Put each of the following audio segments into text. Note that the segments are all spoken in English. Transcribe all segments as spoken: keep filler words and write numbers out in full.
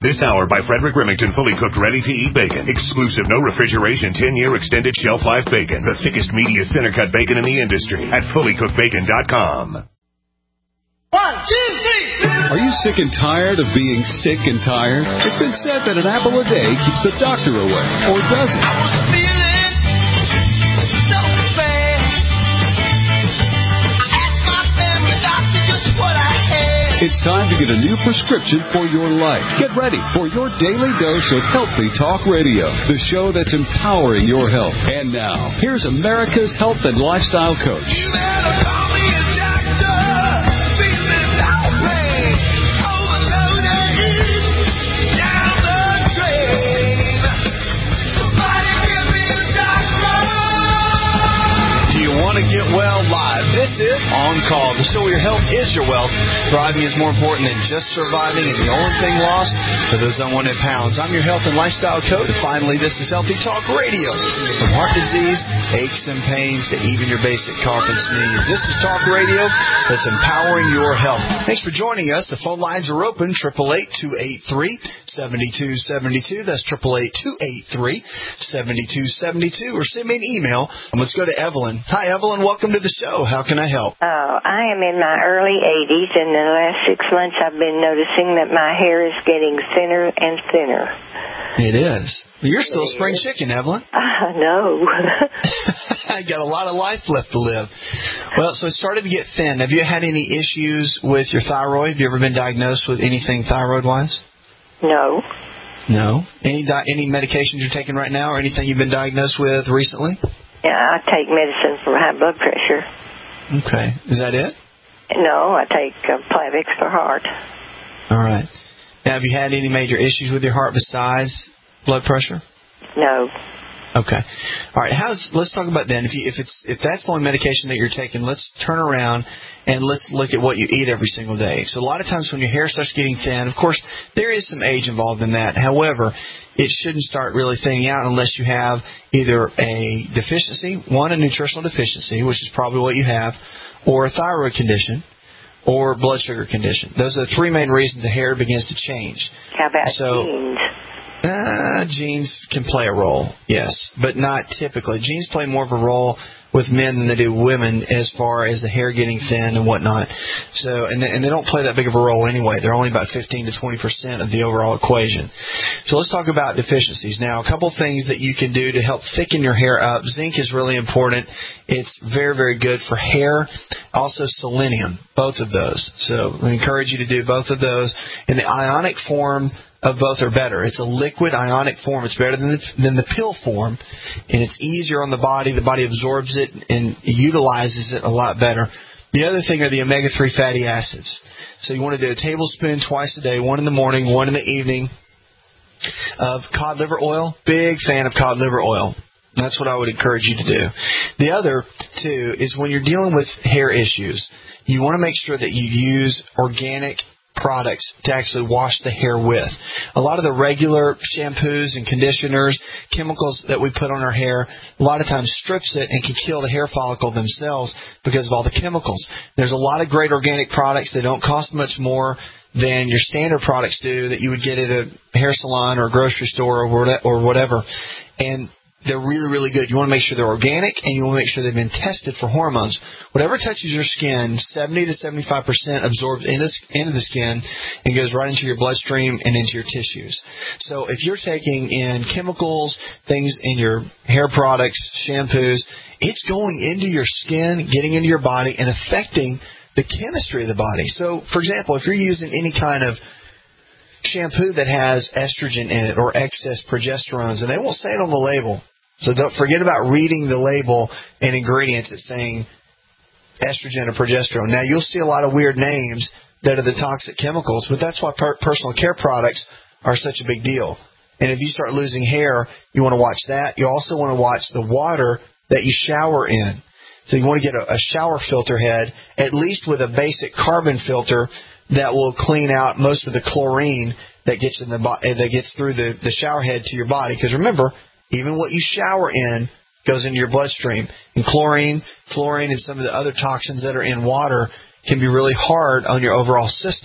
This hour by Frederick Remington, fully cooked, ready-to-eat bacon. Exclusive, no refrigeration, ten-year extended shelf life bacon. The thickest, meatiest center-cut bacon in the industry at fully cooked bacon dot com. One, two, three. Are you sick and tired of being sick and tired? It's been said that an apple a day keeps the doctor away, or does it? I was feeling so bad. I asked my family doctor just what I had. It's time to get a new prescription for your life. Get ready for your daily dose of Healthy Talk Radio, the show that's empowering your health. And now, here's America's health and lifestyle coach. You better call me a doctor. Feeling lonely, overloaded, down the drain. Somebody give me a doctor. Do you want to get well live? This is On Call, the show where your health is your wealth. Thriving is more important than just surviving, and the only thing lost for those unwanted pounds. I'm your health and lifestyle coach. And finally, this is Healthy Talk Radio. From heart disease, aches and pains, to even your basic cough and sneeze. This is Talk Radio that's empowering your health. Thanks for joining us. The phone lines are open, eight eight eight, two eight three, seven two seven two. That's eight eight eight, two eight three, seven two seven two. Or send me an email. And let's go to Evelyn. Hi, Evelyn. Welcome to the show. How can I help? Oh, I am in my early eighties, and in the last six months I've been noticing that my hair is getting thinner and thinner. It is. You're still a spring chicken, Evelyn. Uh, no. I got a lot of life left to live. Well, so it started to get thin. Have you had any issues with your thyroid? Have you ever been diagnosed with anything thyroid-wise? No. No. Any di- any medications you're taking right now, or anything you've been diagnosed with recently? Yeah, I take medicine for high blood pressure. Okay. Is that it? No, I take uh, Plavix for heart. All right. Now, have you had any major issues with your heart besides blood pressure? No. Okay. All right. How's, let's talk about then. If you, if it's if that's the only medication that you're taking, let's turn around and let's look at what you eat every single day. So a lot of times when your hair starts getting thin, of course, there is some age involved in that. However, it shouldn't start really thinning out unless you have either a deficiency, one, a nutritional deficiency, which is probably what you have, or a thyroid condition, or blood sugar condition. Those are the three main reasons the hair begins to change. How about so, genes? Uh, genes can play a role, yes, but not typically. Genes play more of a role with men than they do women as far as the hair getting thin and whatnot. So, and they, and they don't play that big of a role anyway. They're only about fifteen to twenty percent of the overall equation. So let's talk about deficiencies. Now, a couple things that you can do to help thicken your hair up. Zinc is really important. It's very, very good for hair. Also selenium, both of those. So I encourage you to do both of those. In the ionic form of both are better. It's a liquid ionic form. It's better than the, than the pill form, and it's easier on the body. The body absorbs it and utilizes it a lot better. The other thing are the omega three fatty acids. So you want to do a tablespoon twice a day, one in the morning, one in the evening, of cod liver oil. Big fan of cod liver oil. That's what I would encourage you to do. The other, too, is when you're dealing with hair issues, you want to make sure that you use organic products to actually wash the hair with. A lot of the regular shampoos and conditioners, chemicals that we put on our hair, a lot of times strips it and can kill the hair follicle themselves because of all the chemicals. There's a lot of great organic products. They don't cost much more than your standard products do that you would get at a hair salon or a grocery store or whatever. And they're really, really good. You want to make sure they're organic, and you want to make sure they've been tested for hormones. Whatever touches your skin, seventy to seventy-five percent absorbs into, into the skin and goes right into your bloodstream and into your tissues. So if you're taking in chemicals, things in your hair products, shampoos, it's going into your skin, getting into your body, and affecting the chemistry of the body. So, for example, if you're using any kind of shampoo that has estrogen in it or excess progesterones, and they won't say it on the label, so don't forget about reading the label and ingredients that's saying estrogen or progesterone. Now, you'll see a lot of weird names that are the toxic chemicals, but that's why per- personal care products are such a big deal. And if you start losing hair, you want to watch that. You also want to watch the water that you shower in. So you want to get a, a shower filter head, at least with a basic carbon filter that will clean out most of the chlorine that gets in the bo- that gets through the, the shower head to your body. Because remember, even what you shower in goes into your bloodstream. And chlorine, fluorine, and some of the other toxins that are in water can be really hard on your overall system.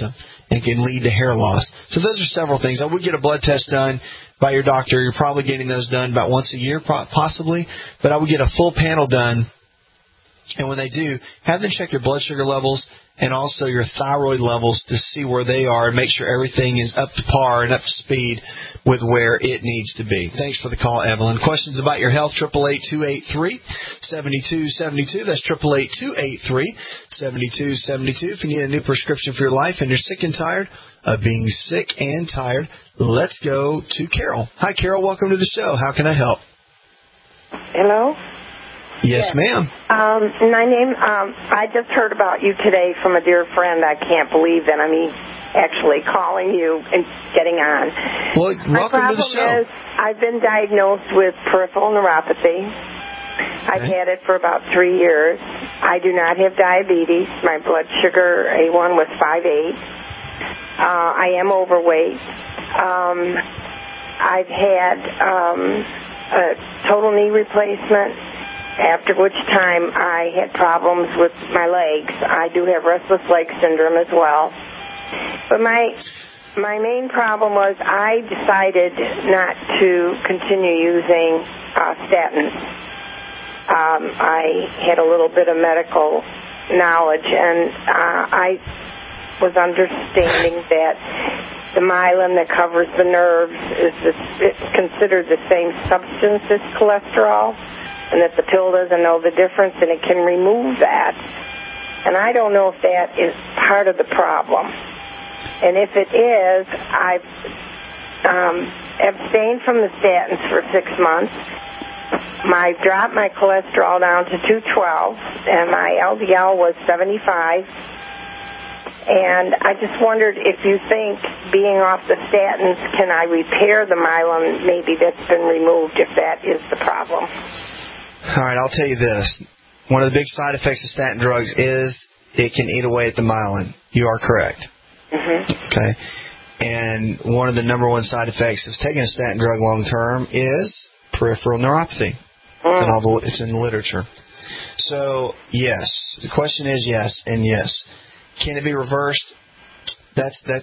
and can lead to hair loss. So those are several things. I would get a blood test done by your doctor. You're probably getting those done about once a year, possibly. But I would get a full panel done. And when they do, have them check your blood sugar levels and also your thyroid levels to see where they are and make sure everything is up to par and up to speed with where it needs to be. Thanks for the call, Evelyn. Questions about your health, eight eight eight, two eight three, seven two seven two. That's eight eight eight, two eight three, seven two seven two. If you need a new prescription for your life and you're sick and tired of being sick and tired, let's go to Carol. Hi, Carol. Welcome to the show. How can I help? Hello? Yes, yes. ma'am. Um, my name, um, I just heard about you today from a dear friend. I can't believe that I'm actually calling you and getting on. Well, welcome to the show. My problem is I've been diagnosed with peripheral neuropathy. I've okay. had it for about three years. I do not have diabetes. My blood sugar A one was five eight. Uh, I am overweight. Um, I've had um, a total knee replacement. After which time I had problems with my legs. I do have restless leg syndrome as well. But my my main problem was I decided not to continue using uh, statins. Um, I had a little bit of medical knowledge, and uh, I was understanding that the myelin that covers the nerves is this, it's considered the same substance as cholesterol, and that the pill doesn't know the difference, and it can remove that. And I don't know if that is part of the problem. And if it is, I've um, abstained from the statins for six months. I dropped my cholesterol down to two twelve, and my L D L was seventy-five. And I just wondered if you think being off the statins, can I repair the myelin maybe that's been removed, if that is the problem? All right, I'll tell you this. One of the big side effects of statin drugs is it can eat away at the myelin. You are correct. Mm-hmm. Okay. And one of the number one side effects of taking a statin drug long term is peripheral neuropathy. Mm. It's, in all the, it's in the literature. So, yes. The question is yes and yes. Can it be reversed? That's that's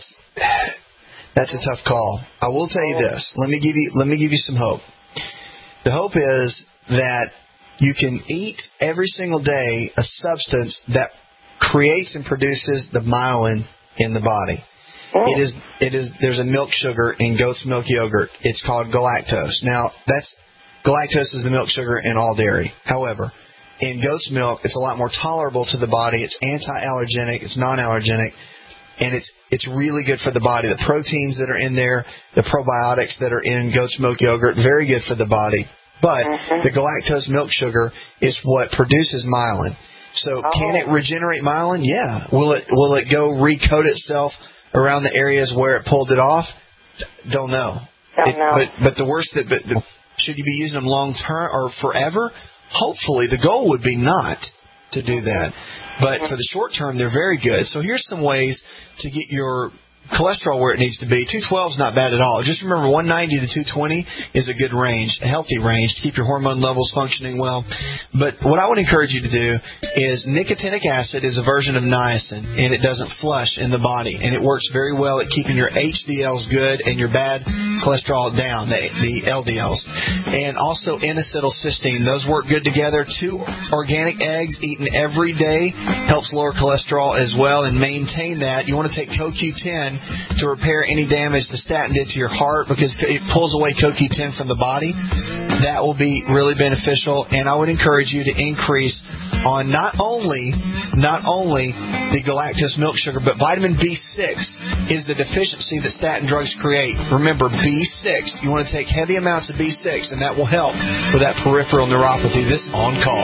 that's a tough call. I will tell you this. Let me give you let me give you some hope. The hope is that you can eat every single day a substance that creates and produces the myelin in the body. Oh. It is, it is. There's a milk sugar in goat's milk yogurt. It's called galactose. Now, that's galactose is the milk sugar in all dairy. However, in goat's milk, it's a lot more tolerable to the body. It's anti-allergenic. It's non-allergenic. And it's it's really good for the body. The proteins that are in there, the probiotics that are in goat's milk yogurt, very good for the body. But mm-hmm. the galactose milk sugar is what produces myelin. So oh. can it regenerate myelin? Yeah. Will it will it go recoat itself around the areas where it pulled it off? Don't know. Don't it, know. But but the worst that but the, should you be using them long term or forever? Hopefully, the goal would be not to do that. But for the short term, they're very good. So here's some ways to get your cholesterol where it needs to be. two twelve is not bad at all. Just remember, one ninety to two twenty is a good range, a healthy range to keep your hormone levels functioning well. But what I would encourage you to do is nicotinic acid is a version of niacin, and it doesn't flush in the body, and it works very well at keeping your H D Ls good and your bad cholesterol down, the, the L D Ls. And also N-acetylcysteine. Those work good together. Two organic eggs eaten every day helps lower cholesterol as well and maintain that. You want to take C O Q ten to repair any damage the statin did to your heart because it pulls away C O Q ten from the body. That will be really beneficial, and I would encourage you to increase on not only not only the galactose milk sugar, but vitamin B six is the deficiency that statin drugs create. Remember, B six. You want to take heavy amounts of B six, and that will help with that peripheral neuropathy. This is On Call.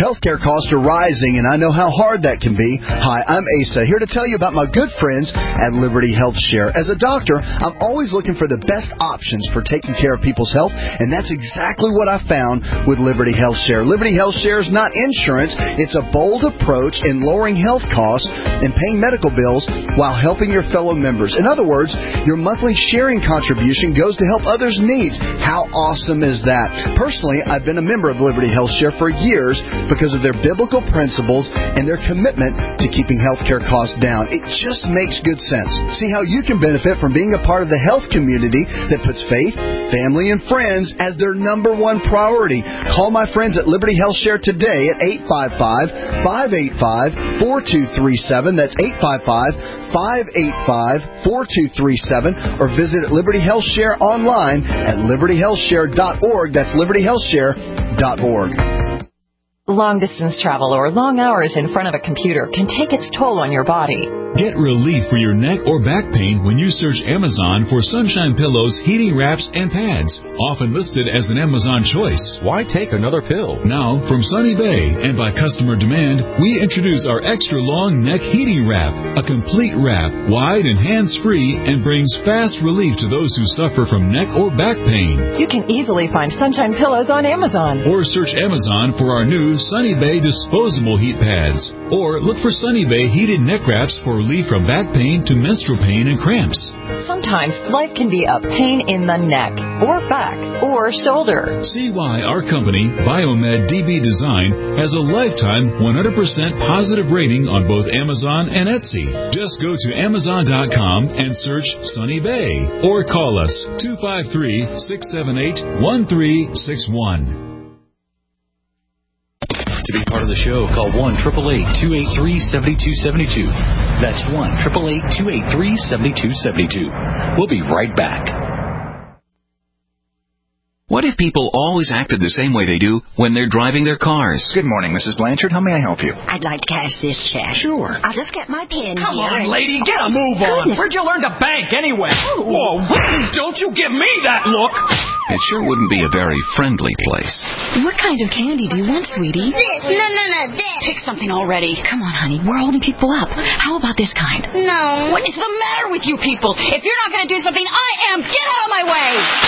Healthcare costs are rising, and I know how hard that can be. Hi, I'm Asa, here to tell you about my good friends at Liberty Health Share. As a doctor, I'm always looking for the best options for taking care of people's health, and that's exactly what I found with Liberty Health Share. Liberty Health Share is not insurance. It's a bold approach in lowering health costs and paying medical bills while helping your fellow members. In other words, your monthly sharing contribution goes to help others' needs. How awesome is that? Personally, I've been a member of Liberty Health Share for years because of their biblical principles and their commitment to keeping healthcare costs down. It just makes good sense. See how you can benefit from being a part of the health community that puts faith, family, and friends as their number one priority. Call my friends at Liberty Health Share today at eight five five, five eight five, four two three seven. That's eight five five, five eight five, four two three seven. Or visit Liberty Health Share online at liberty health share dot org. That's liberty health share dot org. Long-distance travel or long hours in front of a computer can take its toll on your body. Get relief for your neck or back pain when you search Amazon for Sunshine Pillows, heating wraps, and pads, often listed as an Amazon choice. Why take another pill? Now, from Sunny Bay and by customer demand, we introduce our extra long neck heating wrap, a complete wrap, wide and hands-free, and brings fast relief to those who suffer from neck or back pain. You can easily find Sunshine Pillows on Amazon. Or search Amazon for our new Sunny Bay disposable heat pads. Or look for Sunny Bay heated neck wraps for relief from back pain to menstrual pain and cramps. Sometimes life can be a pain in the neck, or back, or shoulder. See why our company, Biomed D B Design, has a lifetime one hundred percent positive rating on both Amazon and Etsy. Just go to amazon dot com and search Sunny Bay. Or call us two five three, six seven eight, one three six one. To be part of the show, call one eight eight eight, two eight three, seven two seven two. That's one eight eight eight, two eight three, seven two seven two. We'll be right back. What if people always acted the same way they do when they're driving their cars? Good morning, Missus Blanchard. How may I help you? I'd like to cash this check. Sure. I'll just get my pen Come here. on, lady, get a move on. Goodness. Where'd you learn to bank anyway? Oh. Whoa, don't you give me that look. It sure wouldn't be a very friendly place. What kind of candy do you want, sweetie? This. No, no, no, this. Pick something already. Come on, honey. We're holding people up. How about this kind? No. What is the matter with you people? If you're not going to do something, I am. Get out of my way.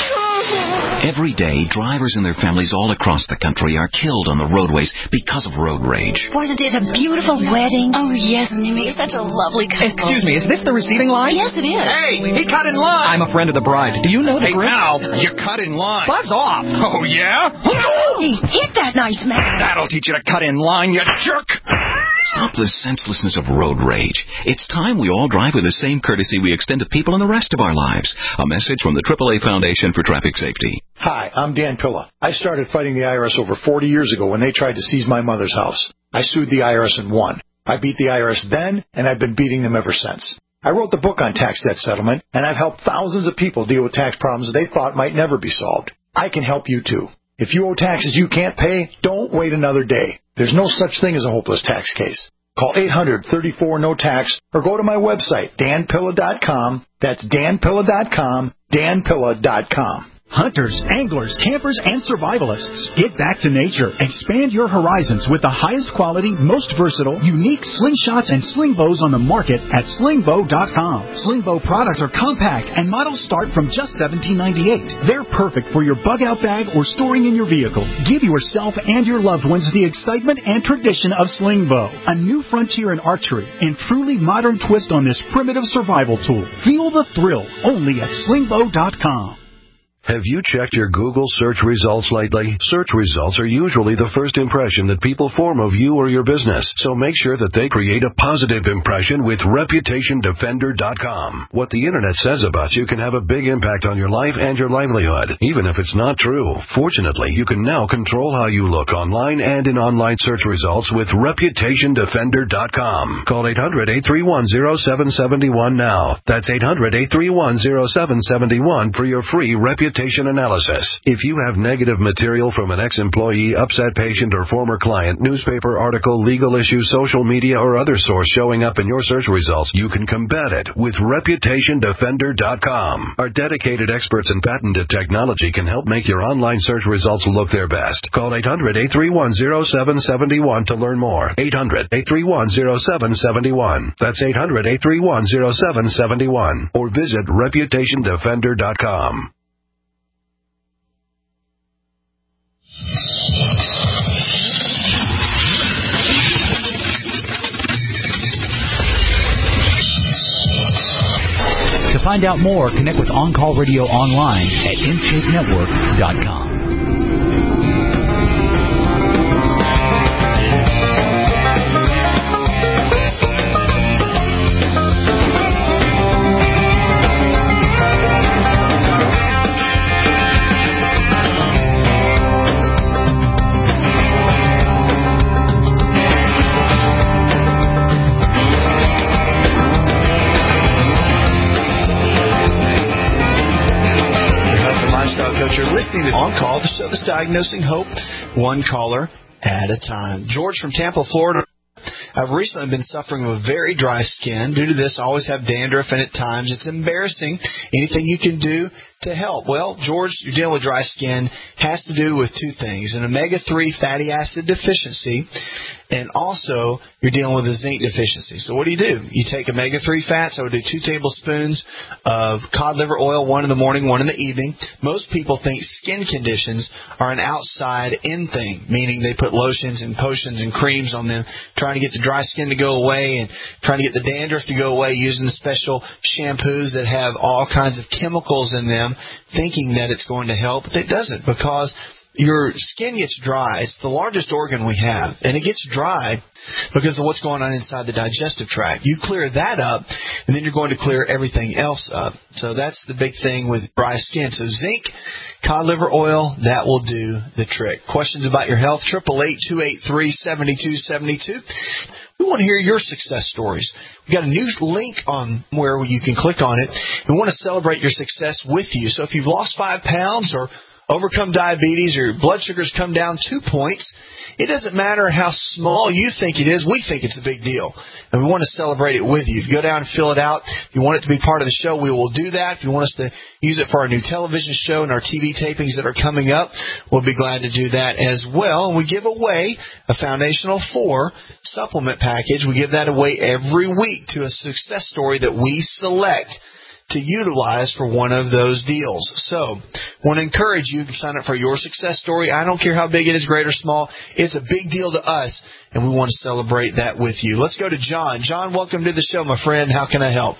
Every day, drivers and their families all across the country are killed on the roadways because of road rage. Wasn't it a beautiful wedding? Oh, yes, and they make such a lovely couple. Excuse me, is this the receiving line? Yes, it is. Hey, he cut in line. I'm a friend of the bride. Do you know the Hey, group? now, you cut in line. Buzz off. Oh, yeah? Hey, hit that nice man. That'll teach you to cut in line, you jerk. Stop the senselessness of road rage. It's time we all drive with the same courtesy we extend to people in the rest of our lives. A message from the triple A Foundation for Traffic Safety. Hi, I'm Dan Pilla. I started fighting the I R S over forty years ago when they tried to seize my mother's house. I sued the I R S and won. I beat the I R S then, and I've been beating them ever since. I wrote the book on tax debt settlement, and I've helped thousands of people deal with tax problems they thought might never be solved. I can help you, too. If you owe taxes you can't pay, don't wait another day. There's no such thing as a hopeless tax case. Call eight hundred, thirty-four, no tax or go to my website, dan pilla dot com. That's dan pilla dot com, dan pilla dot com. Hunters, anglers, campers, and survivalists. Get back to nature. Expand your horizons with the highest quality, most versatile, unique slingshots and sling bows on the market at sling bow dot com. Sling bow products are compact and models start from just seventeen ninety-eight. They're perfect for your bug-out bag or storing in your vehicle. Give yourself and your loved ones the excitement and tradition of sling bow, a new frontier in archery and truly modern twist on this primitive survival tool. Feel the thrill only at sling bow dot com. Have you checked your Google search results lately? Search results are usually the first impression that people form of you or your business, so make sure that they create a positive impression with reputation defender dot com. What the Internet says about you can have a big impact on your life and your livelihood, even if it's not true. Fortunately, you can now control how you look online and in online search results with reputation defender dot com. Call eight hundred, eight three one, zero seven seven one now. That's eight hundred, eight three one, zero seven seven one for your free Reputation reputation analysis. If you have negative material from an ex-employee, upset patient, or former client, newspaper article, legal issue, social media, or other source showing up in your search results, you can combat it with reputation defender dot com. Our dedicated experts and patented technology can help make your online search results look their best. Call eight hundred, eight three one, zero seven seven one to learn more. eight hundred, eight three one, zero seven seven one. That's eight hundred, eight three one, zero seven seven one. Or visit reputation defender dot com. To find out more, connect with On Call Radio online at in shape network dot com. You're listening to On Call, the show that's diagnosing hope one caller at a time. George from Tampa, Florida. I've recently been suffering with very dry skin. Due to this, I always have dandruff, and at times it's embarrassing. Anything you can do to help? Well, George, you're dealing with dry skin. Has to do with two things: an omega three fatty acid deficiency, and also you're dealing with a zinc deficiency. So what do you do? You take omega three fats. I would do two tablespoons of cod liver oil, one in the morning, one in the evening. Most people think skin conditions are an outside-in thing, meaning they put lotions and potions and creams on them, trying to get the dry skin to go away and trying to get the dandruff to go away using the special shampoos that have all kinds of chemicals in them, thinking that it's going to help. But it doesn't, because your skin gets dry. It's the largest organ we have, and it gets dry because of what's going on inside the digestive tract. You clear that up, and then you're going to clear everything else up. So that's the big thing with dry skin. So zinc, cod liver oil, that will do the trick. Questions about your health? eight eight eight, two eight three, seven two seven two. We want to hear your success stories. We've got a new link on where you can click on it. We want to celebrate your success with you. So if you've lost five pounds or overcome diabetes or your blood sugars come down two points, it doesn't matter how small you think it is. We think it's a big deal, and we want to celebrate it with you. If you go down and fill it out, if you want it to be part of the show, we will do that. If you want us to use it for our new television show and our T V tapings that are coming up, we'll be glad to do that as well. And we give away a Foundational four supplement package. We give that away every week to a success story that we select to utilize for one of those deals. So, want to encourage you to sign up for your success story. I don't care how big it is, great or small. It's a big deal to us, and we want to celebrate that with you. Let's go to John. John, welcome to the show, my friend. How can I help?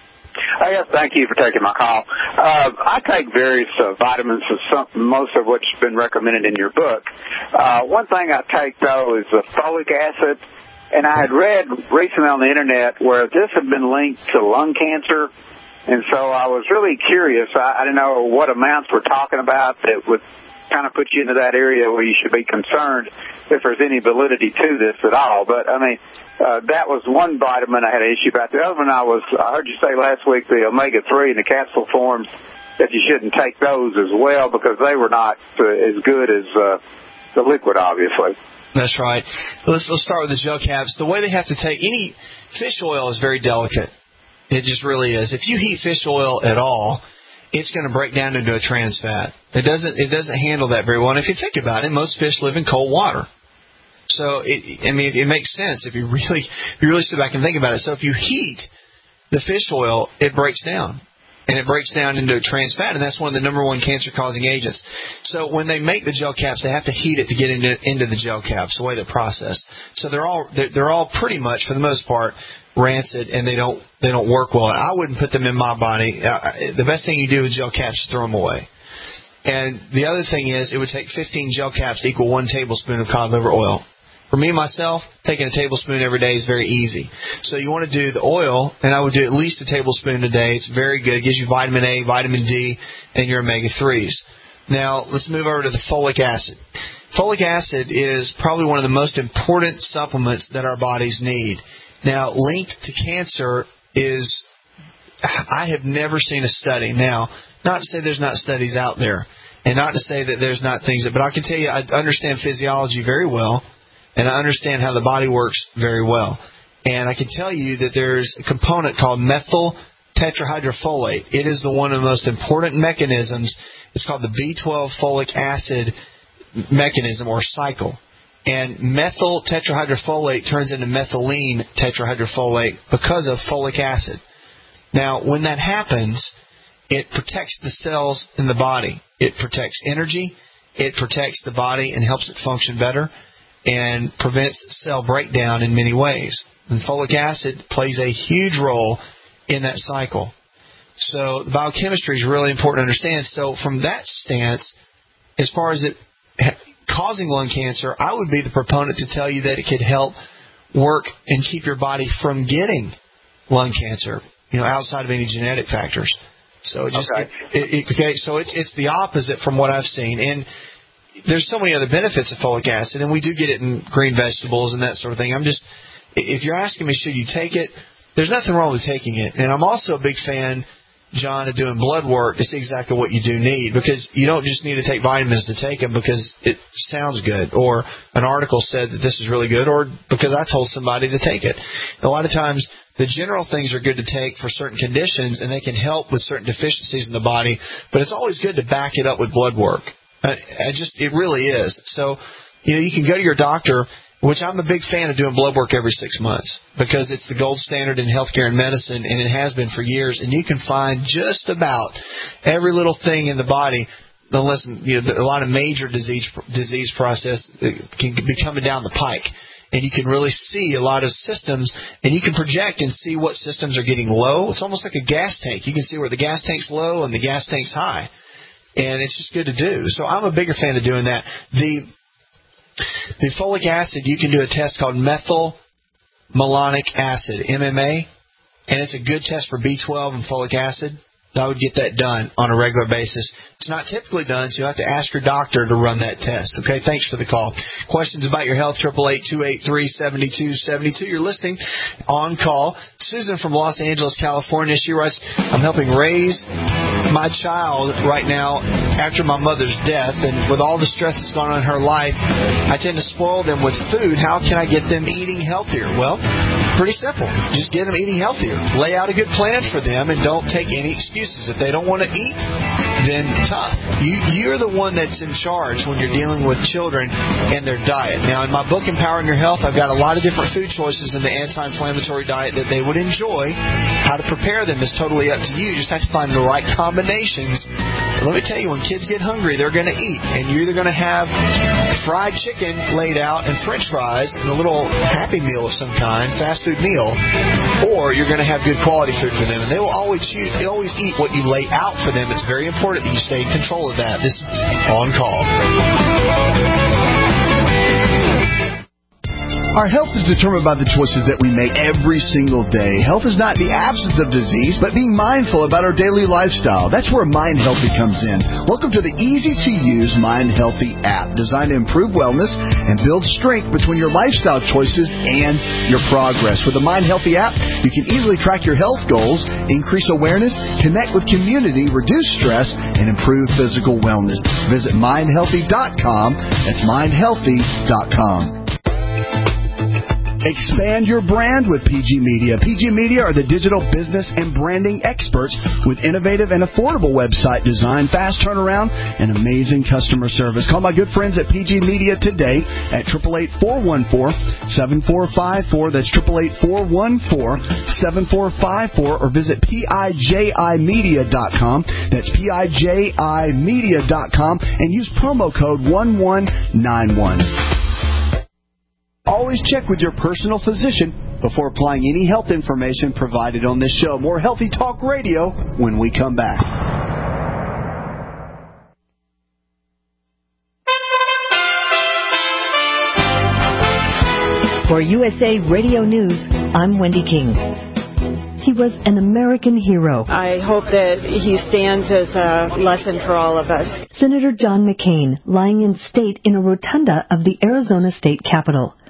Uh, yes, thank you for taking my call. Uh, I take various uh, vitamins, some, most of which have been recommended in your book. Uh, one thing I take, though, is the folic acid. And I had read recently on the Internet where this had been linked to lung cancer. And so I was really curious. I, I didn't know what amounts we're talking about that would kind of put you into that area where you should be concerned if there's any validity to this at all. But, I mean, uh, that was one vitamin I had an issue about. The other one I was, I heard you say last week, the omega three in the capsule forms, that you shouldn't take those as well because they were not uh, as good as uh, the liquid, obviously. That's right. Let's, let's start with the gel caps. The way they have to take, any fish oil is very delicate. It just really is. If you heat fish oil at all, it's going to break down into a trans fat. It doesn't. It doesn't handle that very well. And if you think about it, most fish live in cold water. So it, I mean, it makes sense if you really, if you really sit back and think about it. So if you heat the fish oil, it breaks down, and it breaks down into a trans fat, and that's one of the number one cancer-causing agents. So when they make the gel caps, they have to heat it to get into into the gel caps, the way they're processed. So they're all they're, they're all pretty much, for the most part, rancid, and they don't they don't work well. I wouldn't put them in my body. Uh, the best thing you do with gel caps is throw them away. And the other thing is, it would take fifteen gel caps to equal one tablespoon of cod liver oil. For me, myself, taking a tablespoon every day is very easy. So you want to do the oil, and I would do at least a tablespoon a day. It's very good. It gives you vitamin A, vitamin D, and your omega threes. Now, let's move over to the folic acid. Folic acid is probably one of the most important supplements that our bodies need. Now, linked to cancer is, I have never seen a study. Now, Not to say there's not studies out there, and not to say that there's not things that, but I can tell you I understand physiology very well, and I understand how the body works very well. And I can tell you that there's a component called methyl tetrahydrofolate. It is the one of the most important mechanisms. It's called the B twelve folic acid mechanism or cycle. And methyl tetrahydrofolate turns into methylene tetrahydrofolate because of folic acid. Now, when that happens, it protects the cells in the body. It protects energy. It protects the body and helps it function better and prevents cell breakdown in many ways. And folic acid plays a huge role in that cycle. So the biochemistry is really important to understand. So from that stance, as far as it causing lung cancer, I would be the proponent to tell you that it could help work and keep your body from getting lung cancer, you know, outside of any genetic factors. So it just okay. It, it, okay, so it's it's the opposite from what I've seen. And there's so many other benefits of folic acid, and we do get it in green vegetables and that sort of thing. I'm just, if you're asking me, should you take it? There's nothing wrong with taking it. And I'm also a big fan, John, of doing blood work to see exactly what you do need, because you don't just need to take vitamins to take them because it sounds good or an article said that this is really good or because I told somebody to take it. A lot of times the general things are good to take for certain conditions and they can help with certain deficiencies in the body, but it's always good to back it up with blood work. I, I just, it really is. So, you know, you can go to your doctor, which I'm a big fan of doing blood work every six months because it's the gold standard in healthcare and medicine, and it has been for years. And you can find just about every little thing in the body, unless you know a lot of major disease disease process can be coming down the pike. And you can really see a lot of systems, and you can project and see what systems are getting low. It's almost like a gas tank. You can see where the gas tank's low and the gas tank's high. And it's just good to do. So I'm a bigger fan of doing that. The The folic acid, you can do a test called methylmalonic acid, M M A, and it's a good test for B twelve and folic acid. I would get that done on a regular basis. It's not typically done, so you have to ask your doctor to run that test. Okay, thanks for the call. Questions about your health, eight eight eight, two eight three, seven two seven two. You're listening on call. Susan from Los Angeles, California, she writes, I'm helping raise my child right now after my mother's death, and with all the stress that's gone on in her life, I tend to spoil them with food. How can I get them eating healthier? Well, pretty simple. Just get them eating healthier. Lay out a good plan for them and don't take any excuses. If they don't want to eat, then tough. You, you're the one that's in charge when you're dealing with children and their diet. Now, in my book, Empowering Your Health, I've got a lot of different food choices in the anti-inflammatory diet that they would enjoy. How to prepare them is totally up to you. You just have to find the right combinations. Let me tell you, when kids get hungry, they're going to eat. And you're either going to have fried chicken laid out and French fries and a little Happy Meal of some kind, fast food meal, or you're going to have good quality food for them. And they will always choose, they always eat what you lay out for them. It's very important that you stay in control of that. This is On Call. Our health is determined by the choices that we make every single day. Health is not the absence of disease, but being mindful about our daily lifestyle. That's where Mind Healthy comes in. Welcome to the easy-to-use Mind Healthy app, designed to improve wellness and build strength between your lifestyle choices and your progress. With the Mind Healthy app, you can easily track your health goals, increase awareness, connect with community, reduce stress, and improve physical wellness. Visit mind healthy dot com. That's mind healthy dot com. Expand your brand with P G Media. P G Media are the digital business and branding experts with innovative and affordable website design, fast turnaround, and amazing customer service. Call my good friends at P G Media today at eight eight eight, four one four, seven four five four. That's eight eight eight, four one four, seven four five four. Or visit piji media dot com. That's piji media dot com and use promo code one one nine one. Always check with your personal physician before applying any health information provided on this show. More Healthy Talk Radio when we come back. For U S A Radio News, I'm Wendy King. He was an American hero. I hope that he stands as a lesson for all of us. Senator John McCain, lying in state in a rotunda of the Arizona State Capitol.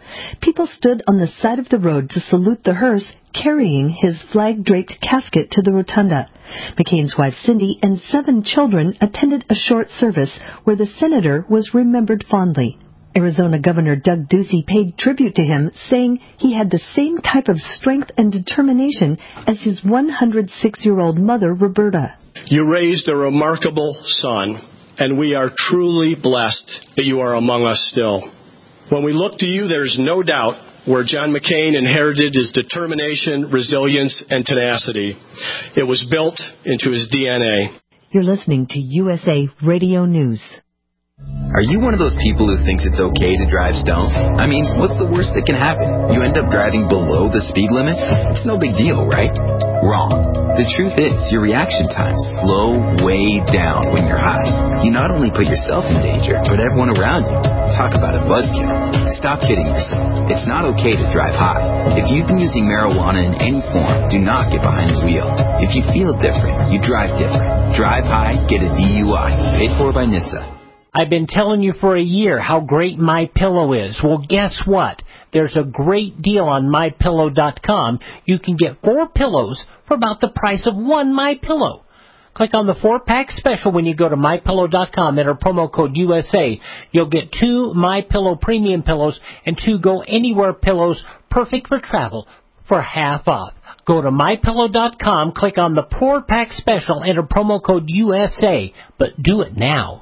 People stood on the side of the road to salute the hearse carrying his flag-draped casket to the rotunda. McCain's wife Cindy and seven children attended a short service where the senator was remembered fondly. Arizona Governor Doug Ducey paid tribute to him, saying he had the same type of strength and determination as his one hundred six-year-old mother, Roberta. You raised a remarkable son, and we are truly blessed that you are among us still. When we look to you, there's no doubt where John McCain inherited his determination, resilience, and tenacity. It was built into his D N A. You're listening to U S A Radio News. Are you one of those people who thinks it's okay to drive stoned? I mean, what's the worst that can happen? You end up driving below the speed limit? It's no big deal, right? Wrong. The truth is, your reaction times slow way down when you're high. You not only put yourself in danger, but everyone around you. Talk about a buzzkill. Stop kidding yourself. It's not okay to drive high. If you've been using marijuana in any form, do not get behind the wheel. If you feel different, you drive different. Drive high, get a D U I. Paid for by N H T S A. I've been telling you for a year how great MyPillow is. Well, guess what? There's a great deal on My Pillow dot com. You can get four pillows for about the price of one MyPillow. Click on the four-pack special when you go to My Pillow dot com. Enter promo code U S A. You'll get two MyPillow premium pillows and two Go Anywhere pillows, perfect for travel, for half off. Go to My Pillow dot com, click on the four-pack special, enter promo code U S A, but do it now.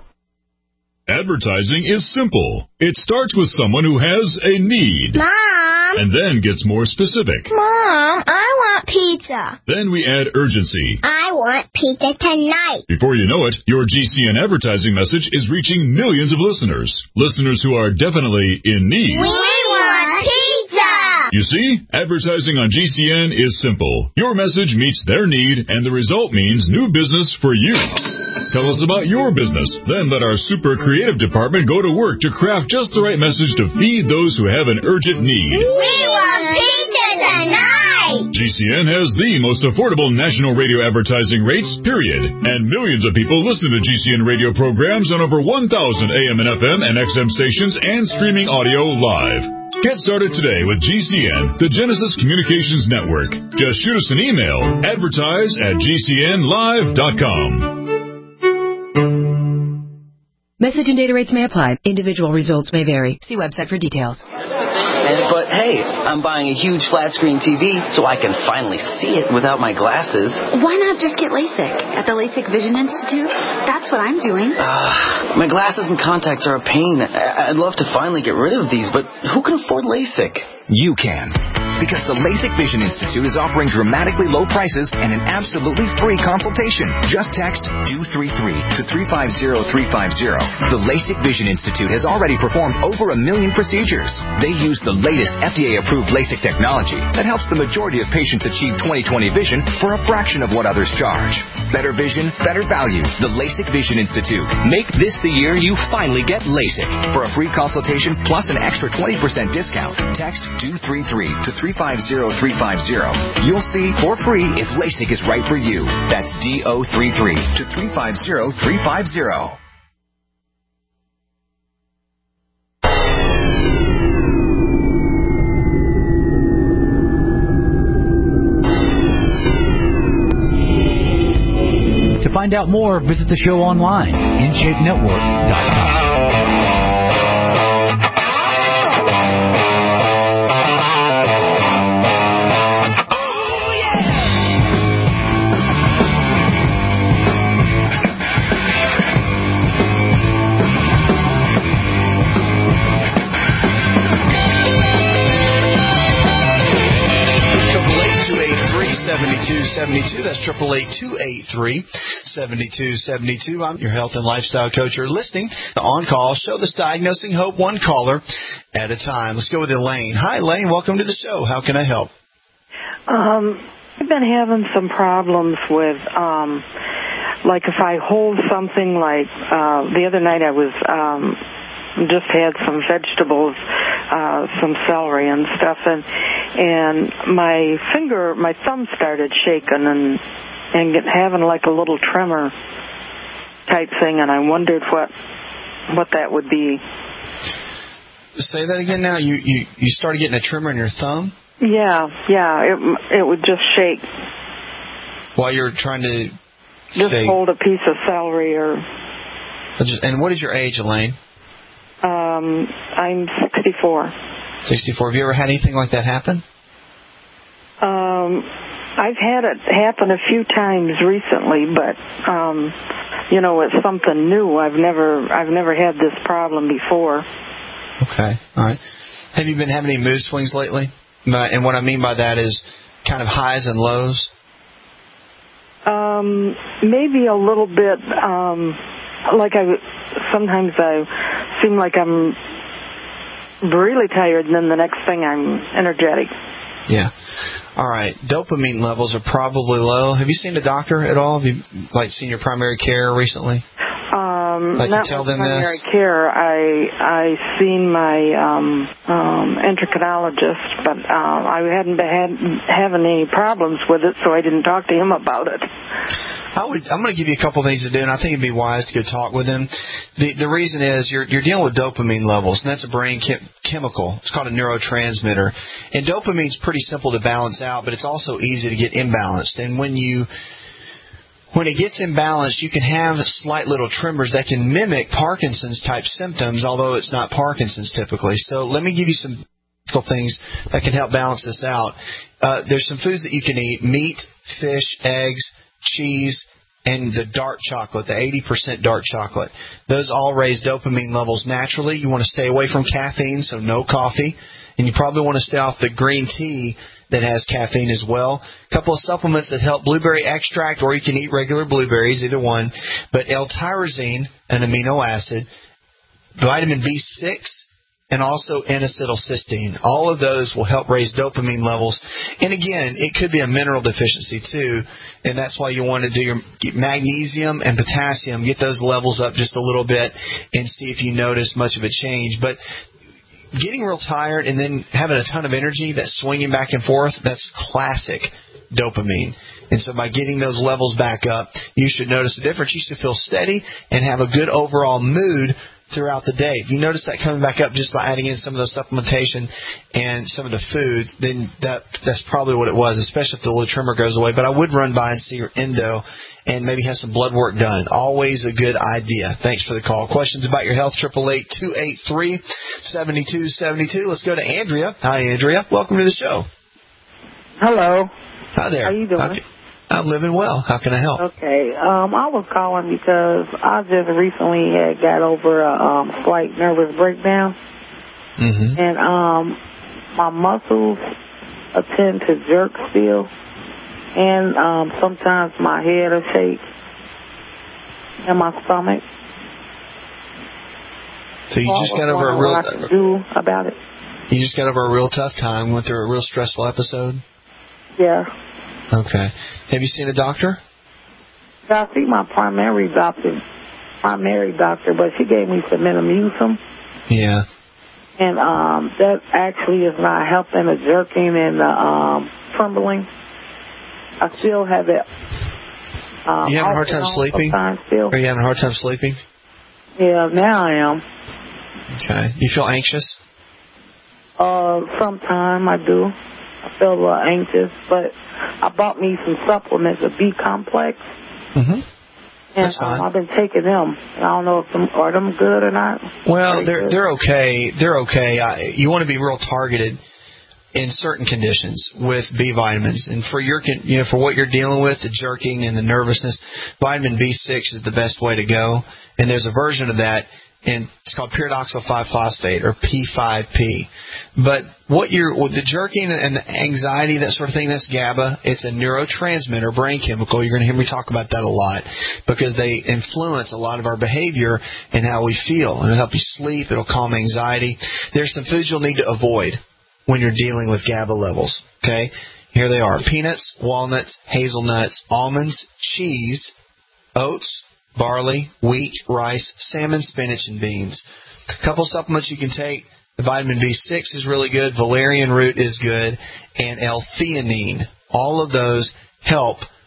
Advertising is simple. It starts with someone who has a need. Mom! And then gets more specific. Mom, I want pizza. Then we add urgency. I want pizza tonight. Before you know it, your G C N advertising message is reaching millions of listeners. Listeners who are definitely in need. We want pizza! You see, advertising on G C N is simple. Your message meets their need, and the result means new business for you. Tell us about your business. Then let our super creative department go to work to craft just the right message to feed those who have an urgent need. We want pizza tonight! G C N has the most affordable national radio advertising rates, period. And millions of people listen to G C N radio programs on over one thousand A M and F M and X M stations and streaming audio live. Get started today with G C N, the Genesis Communications Network. Just shoot us an email, advertise at G C N live dot com. Message and data rates may apply. Individual results may vary. See website for details. And, but hey, I'm buying a huge flat screen T V so I can finally see it without my glasses. Why not just get LASIK at the LASIK Vision Institute? That's what I'm doing. Uh, my glasses and contacts are a pain. I'd love to finally get rid of these, but who can afford LASIK? You can. Because the LASIK Vision Institute is offering dramatically low prices and an absolutely free consultation. Just text two three three to three five zero three five zero. The LASIK Vision Institute has already performed over a million procedures. They use the latest F D A-approved LASIK technology that helps the majority of patients achieve twenty twenty vision for a fraction of what others charge. Better vision, better value. The LASIK Vision Institute. Make this the year you finally get LASIK. For a free consultation plus an extra twenty percent discount, text two three three to three five zero three five zero. You'll see for free if LASIK is right for you. That's D O three three to three five zero three five zero. To find out more, visit the show online, in shape network dot com. seventy-two seventy-two. That's eight eight eight, two eight three, seven two seven two. I'm your health and lifestyle coach. You're listening to On Call. Show that's diagnosing hope, one caller at a time. Let's go with Elaine. Hi, Elaine. Welcome to the show. How can I help? Um, I've been having some problems with, um, like if I hold something like, uh, the other night I was, um, just had some vegetables, uh, some celery and stuff, and and my finger, my thumb started shaking and and get, having like a little tremor type thing, and I wondered what what that would be. Say that again now. You, you, you started getting a tremor in your thumb? Yeah, yeah. It, it would just shake. While you're trying to Just say, hold a piece of celery or... And what is your age, Elaine? Um, I'm sixty-four. sixty-four. Have you ever had anything like that happen? Um, I've had it happen a few times recently, but um, you know, it's something new. I've never, I've never had this problem before. Okay, all right. Have you been having any mood swings lately? And what I mean by that is kind of highs and lows. Um, maybe a little bit. Um, like I, sometimes I seem like I'm really tired, and then the next thing I'm energetic. Yeah. All right. Dopamine levels are probably low. Have you seen a doctor at all? Have you like seen your primary care recently? Um, like not to tell them primary this? care. I I seen my um, um, endocrinologist, but uh, I hadn't been had, having any problems with it, so I didn't talk to him about it. I would, I'm going to give you a couple things to do, and I think it'd be wise to go talk with him. The the reason is you're you're dealing with dopamine levels, and that's a brain chem- chemical. It's called a neurotransmitter. And dopamine's pretty simple to balance out, but it's also easy to get imbalanced. And when you when it gets imbalanced, you can have slight little tremors that can mimic Parkinson's type symptoms, although it's not Parkinson's typically. So let me give you some things that can help balance this out. Uh, there's some foods that you can eat: meat, fish, eggs, cheese, and the dark chocolate, the eighty percent dark chocolate. Those all raise dopamine levels naturally. You want to stay away from caffeine, so no coffee. And you probably want to stay off the green tea that has caffeine as well. A couple of supplements that help: blueberry extract, or you can eat regular blueberries, either one. But L-tyrosine, an amino acid, vitamin B six, and also N-acetylcysteine. All of those will help raise dopamine levels. And again, it could be a mineral deficiency too, and that's why you want to do your magnesium and potassium, get those levels up just a little bit and see if you notice much of a change. But getting real tired and then having a ton of energy, that's swinging back and forth, that's classic dopamine. And so by getting those levels back up, you should notice a difference. You should feel steady and have a good overall mood throughout the day. If you notice that coming back up just by adding in some of the supplementation and some of the foods, then that that's probably what it was, especially if the little tremor goes away. But I would run by and see your endo and maybe have some blood work done. Always a good idea. Thanks for the call. Questions about your health, eight eight eight, two eight three, seven two seven two. Let's go to Andrea. Hi, Andrea. Welcome to the show. Hello. Hi there. How you doing? How, I'm living well. How can I help? Okay. Um, I was calling because I just recently had got over a um, slight nervous breakdown. Mm-hmm. And um, my muscles tend to jerk still. And um, sometimes my head will shake and my stomach. So you so just got over a real... What I can do about it. You just got over a real tough time, went through a real stressful episode? Yeah. Okay. Have you seen a doctor? I see my primary doctor, primary doctor, but she gave me some Metamucil. Yeah. And um, that actually is not helping the jerking and the um, trembling. I still have it. Um, you having a hard time sleeping? Still. Are you having a hard time sleeping? Yeah, now I am. Okay. You feel anxious? Uh, sometime I do. I feel a little anxious, but I bought me some supplements, a B complex. Mm-hmm. And um, I've been taking them. I don't know if them are them good or not. Well, they're good? they're okay. They're okay. I, you want to be real targeted in certain conditions with B vitamins, and for your you know for what you're dealing with, the jerking and the nervousness, vitamin B six is the best way to go. And there's a version of that, and it's called pyridoxal five phosphate, or P five P. But what you're with the jerking and the anxiety, that sort of thing, that's GABA. It's a neurotransmitter, brain chemical. You're going to hear me talk about that a lot because they influence a lot of our behavior and how we feel. And it'll help you sleep. It'll calm anxiety. There's some foods you'll need to avoid when you're dealing with GABA levels. Okay? Here they are: peanuts, walnuts, hazelnuts, almonds, cheese, oats, barley, wheat, rice, salmon, spinach, and beans. A couple supplements you can take. The vitamin B six is really good. Valerian root is good. And L-theanine. All of those help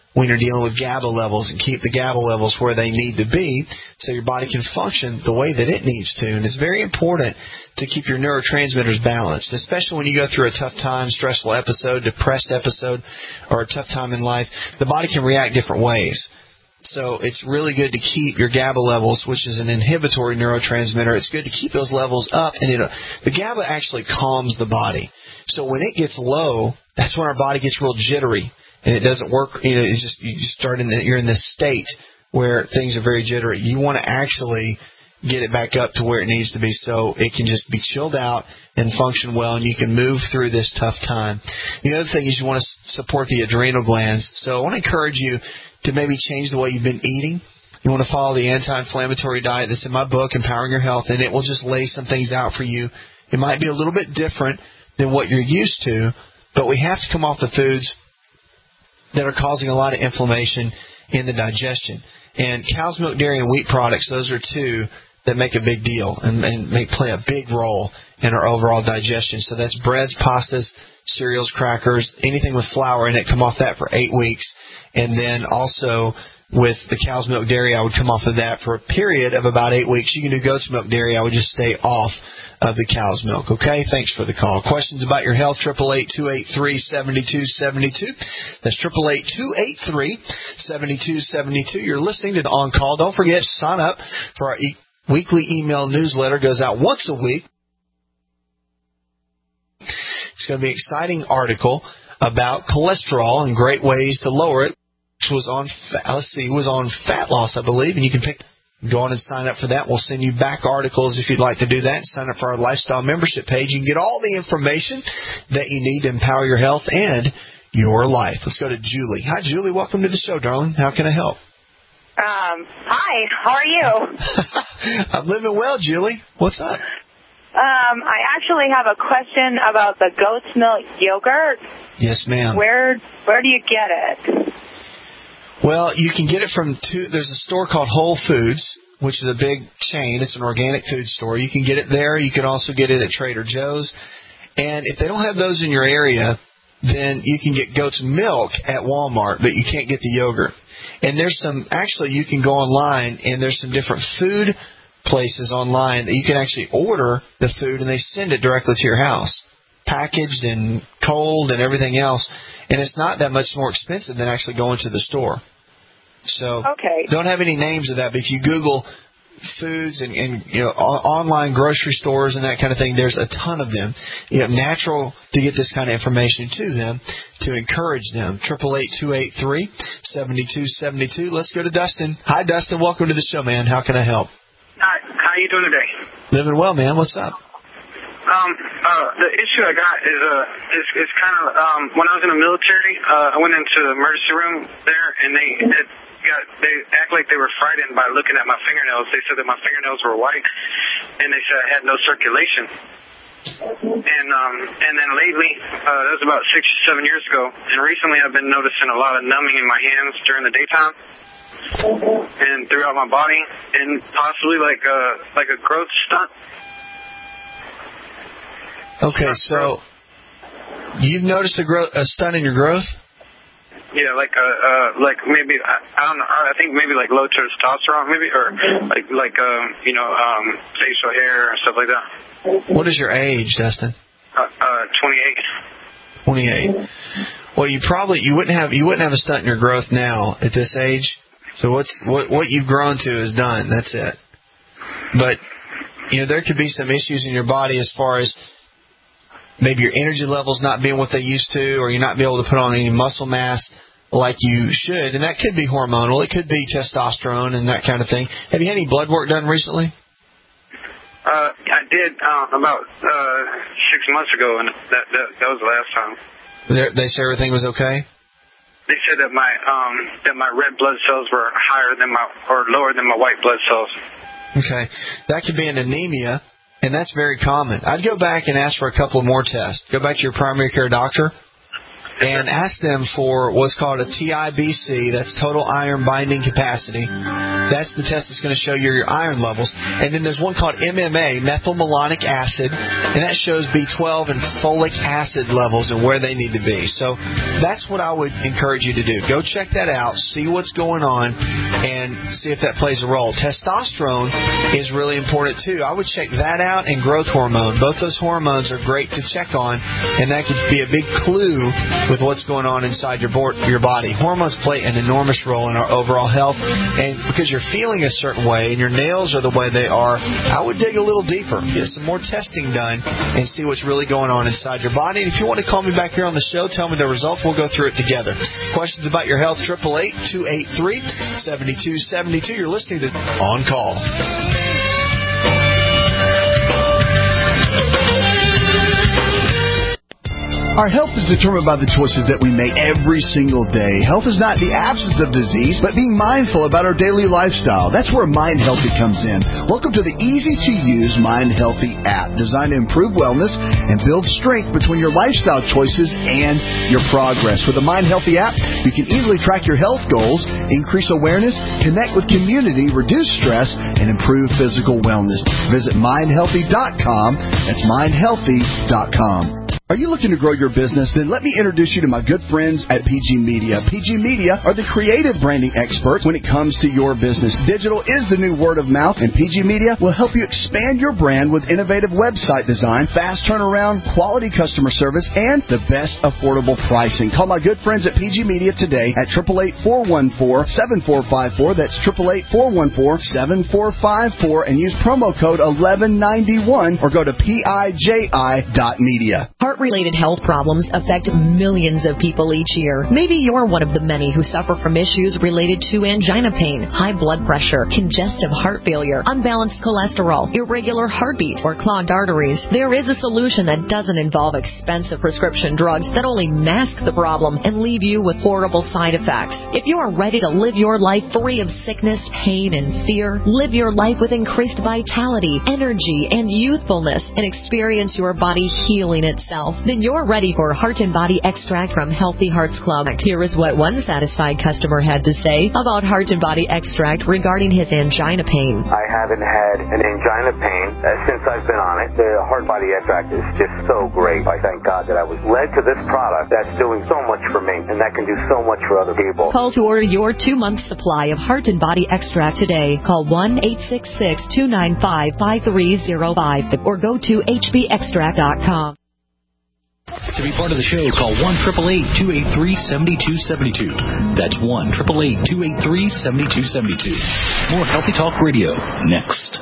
when you're dealing with GABA levels and keep the GABA levels where they need to be so your body can function the way that it needs to. And it's very important to keep your neurotransmitters balanced, especially when you go through a tough time, stressful episode, depressed episode, or a tough time in life. The body can react different ways. So it's really good to keep your GABA levels, which is an inhibitory neurotransmitter. It's good to keep those levels up. And it, the GABA actually calms the body. So when it gets low, that's when our body gets real jittery. And it doesn't work, you know, it's just, you start in the, you're in this state where things are very jittery. You want to actually get it back up to where it needs to be so it can just be chilled out and function well, and you can move through this tough time. The other thing is you want to support the adrenal glands. So I want to encourage you to maybe change the way you've been eating. You want to follow the anti-inflammatory diet that's in my book, Empowering Your Health, and it will just lay some things out for you. It might be a little bit different than what you're used to, but we have to come off the foods that are causing a lot of inflammation in the digestion. And cow's milk, dairy, and wheat products, those are two that make a big deal and, and may play a big role in our overall digestion. So that's breads, pastas, cereals, crackers, anything with flour in it, come off that for eight weeks. And then also with the cow's milk, dairy, I would come off of that for a period of about eight weeks. You can do goat's milk, dairy. I would just stay off of the cow's milk. Okay, thanks for the call. Questions about your health, eight eight eight, two eight three, seven two seven two. That's eight eight eight, two eight three, seven two seven two. You're listening to On Call. Don't forget, sign up for our e- weekly email newsletter. It goes out once a week. It's going to be an exciting article about cholesterol and great ways to lower it. Which was on, let's see, was on fat loss, I believe, and you can pick Go on and sign up for that. We'll send you back articles if you'd like to do that. Sign up for our lifestyle membership page. You can get all the information that you need to empower your health and your life. Let's go to Julie. Hi, Julie. Welcome to the show, darling. How can I help? Um, hi. How are you? I'm living well, Julie. What's up? Um, I actually have a question about the goat's milk yogurt. Yes, ma'am. Where where do you get it? Well, you can get it from two. There's a store called Whole Foods, which is a big chain. It's an organic food store. You can get it there. You can also get it at Trader Joe's. And if they don't have those in your area, then you can get goat's milk at Walmart, but you can't get the yogurt. And there's some, actually, you can go online, and there's some different food places online that you can actually order the food, and they send it directly to your house, packaged and cold and everything else. And it's not that much more expensive than actually going to the store. So okay. Don't have any names of that, but if you Google foods and, and you know online grocery stores and that kind of thing, there's a ton of them. You know, natural to get this kind of information to them to encourage them. eight eight eight, two eight three, seven two seven two. Let's go to Dustin. Hi, Dustin. Welcome to the show, man. How can I help? Hi. How you doing today? Living well, man. What's up? Um, uh, the issue I got is, uh, is, is kind of, um, when I was in the military, uh, I went into the emergency room there, and they it got, they act like they were frightened by looking at my fingernails. They said that my fingernails were white, and they said I had no circulation. And, um, and then lately, uh, that was about six, seven years ago, and recently I've been noticing a lot of numbing in my hands during the daytime and throughout my body, and possibly like a, like a growth stunt. Okay, so you've noticed a, growth, a stunt in your growth? Yeah, like uh, uh, like maybe I, I don't know. I think maybe like low testosterone, maybe, or like like um, you know, um, facial hair and stuff like that. What is your age, Dustin? Uh, uh, twenty-eight. Twenty-eight. Well, you probably you wouldn't have you wouldn't have a stunt in your growth now at this age. So what's what what you've grown to is done. That's it. But you know there could be some issues in your body as far as maybe your energy levels not being what they used to, or you're not being able to put on any muscle mass like you should, and that could be hormonal. It could be testosterone and that kind of thing. Have you had any blood work done recently? Uh, I did uh, about uh, six months ago, and that that, that was the last time. They're, they say everything was okay? They said that my um, that my red blood cells were higher than my or lower than my white blood cells. Okay, that could be an anemia. And that's very common. I'd go back and ask for a couple of more tests. Go back to your primary care doctor and ask them for what's called a T I B C. That's total iron binding capacity. That's the test that's going to show you your iron levels. And then there's one called M M A, methylmalonic acid, and that shows B twelve and folic acid levels and where they need to be. So that's what I would encourage you to do. Go check that out, see what's going on, and see if that plays a role. Testosterone is really important too. I would check that out and growth hormone. Both those hormones are great to check on, and that could be a big clue with what's going on inside your bo- your body. Hormones play an enormous role in our overall health, and because you're feeling a certain way and your nails are the way they are, I would dig a little deeper, get some more testing done, and see what's really going on inside your body. And if you want to call me back here on the show, tell me the results. We'll go through it together. Questions about your health, eight eight eight, two eight three, seven two seven two. You're listening to On Call. Our health is determined by the choices that we make every single day. Health is not the absence of disease, but being mindful about our daily lifestyle. That's where Mind Healthy comes in. Welcome to the easy-to-use Mind Healthy app, designed to improve wellness and build strength between your lifestyle choices and your progress. With the Mind Healthy app, you can easily track your health goals, increase awareness, connect with community, reduce stress, and improve physical wellness. Visit mind healthy dot com. That's mind healthy dot com. Are you looking to grow your business? Then let me introduce you to my good friends at P G Media. P G Media are the creative branding experts when it comes to your business. Digital is the new word of mouth, and P G Media will help you expand your brand with innovative website design, fast turnaround, quality customer service, and the best affordable pricing. Call my good friends at P G Media today at eight eight eight, four one four, seven four five four. That's eight eight eight, four one four, seven four five four, and use promo code eleven ninety-one or go to P I J I dot media. Heart-related health problems affect millions of people each year. Maybe you're one of the many who suffer from issues related to angina pain, high blood pressure, congestive heart failure, unbalanced cholesterol, irregular heartbeat, or clogged arteries. There is a solution that doesn't involve expensive prescription drugs that only mask the problem and leave you with horrible side effects. If you are ready to live your life free of sickness, pain, and fear, live your life with increased vitality, energy, and youthfulness, and experience your body healing itself, then you're ready for Heart and Body Extract from Healthy Hearts Club. Here is what one satisfied customer had to say about Heart and Body Extract regarding his angina pain. I haven't had an angina pain uh, since I've been on it. The Heart Body Extract is just so great. I thank God that I was led to this product that's doing so much for me, and that can do so much for other people. Call to order your two-month supply of Heart and Body Extract today. Call one eight six six, two nine five, five three zero five or go to H B extract dot com. To be part of the show, call one eight eight eight, two eight three, seven two seven two. That's one eight eight eight, two eight three, seven two seven two. More Healthy Talk Radio next.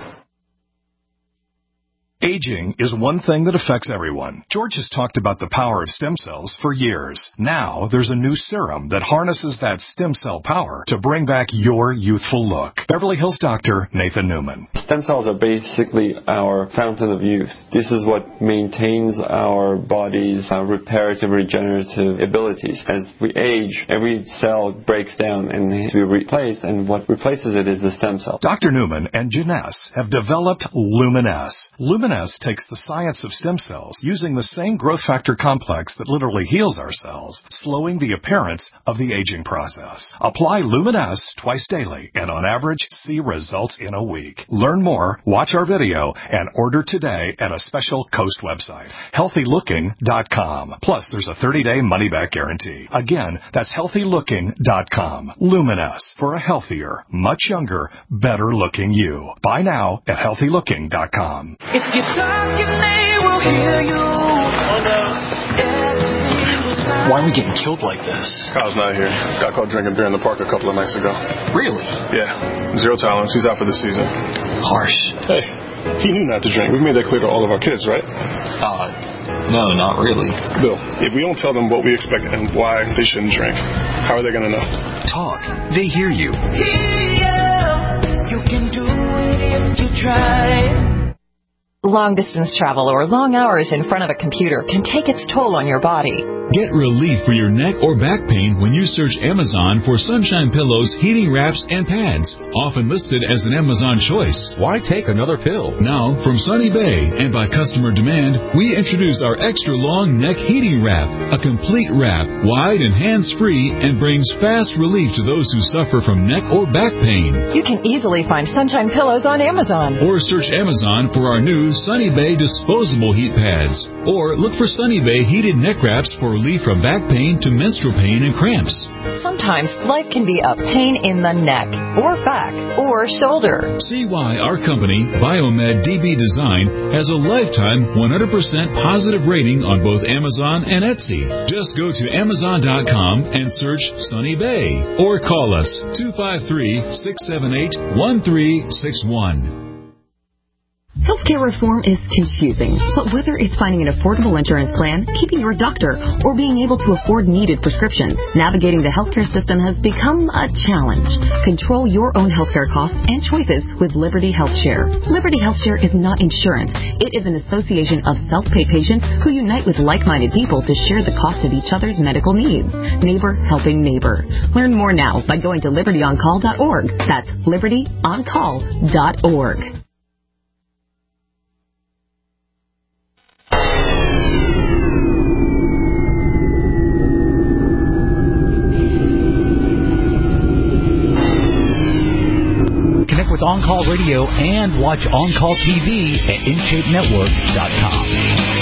Aging is one thing that affects everyone. George has talked about the power of stem cells for years. Now, there's a new serum that harnesses that stem cell power to bring back your youthful look. Beverly Hills doctor Nathan Newman. Stem cells are basically our fountain of youth. This is what maintains our body's uh, reparative, regenerative abilities. As we age, every cell breaks down and needs to be replaced, and what replaces it is the stem cell. Doctor Newman and Janess have developed Luminesce. Luminesce takes the science of stem cells using the same growth factor complex that literally heals our cells, slowing the appearance of the aging process. Apply Luminesce twice daily and on average see results in a week. Learn more, watch our video, and order today at a special Coast website, healthy looking dot com. Plus, there's a thirty-day money-back guarantee. Again, that's healthy looking dot com. Luminesce, for a healthier, much younger, better-looking you. Buy now at healthy looking dot com. If you talk, your name will hear you. Why are we getting killed like this? Kyle's not here. Got caught drinking beer in the park a couple of nights ago. Really? Yeah. Zero tolerance. He's out for the season. Harsh. Hey, he knew not to drink. We've made that clear to all of our kids, right? Uh, no, not really. Bill, if we don't tell them what we expect and why they shouldn't drink, how are they going to know? Talk. They hear you. Yeah, you can do it if you try. Long-distance travel or long hours in front of a computer can take its toll on your body. Get relief for your neck or back pain when you search Amazon for Sunshine Pillows, heating wraps, and pads. Often listed as an Amazon choice. Why take another pill? Now, from Sunny Bay and by customer demand, we introduce our extra long neck heating wrap. A complete wrap, wide and hands-free, and brings fast relief to those who suffer from neck or back pain. You can easily find Sunshine Pillows on Amazon. Or search Amazon for our new Sunny Bay disposable heat pads. Or look for Sunny Bay heated neck wraps for relief from back pain to menstrual pain and cramps. Sometimes life can be a pain in the neck, or back, or shoulder. See why our company, Biomed D B Design, has a lifetime one hundred percent positive rating on both Amazon and Etsy. Just go to Amazon dot com and search Sunny Bay. Or call us two five three, six seven eight, one three six one. Healthcare reform is confusing, but whether it's finding an affordable insurance plan, keeping your doctor, or being able to afford needed prescriptions, navigating the healthcare system has become a challenge. Control your own healthcare costs and choices with Liberty HealthShare. Liberty HealthShare is not insurance. It is an association of self-pay patients who unite with like-minded people to share the cost of each other's medical needs. Neighbor helping neighbor. Learn more now by going to liberty on call dot org. That's liberty on call dot org. Connect with On Call Radio and watch On Call T V at in shape network dot com.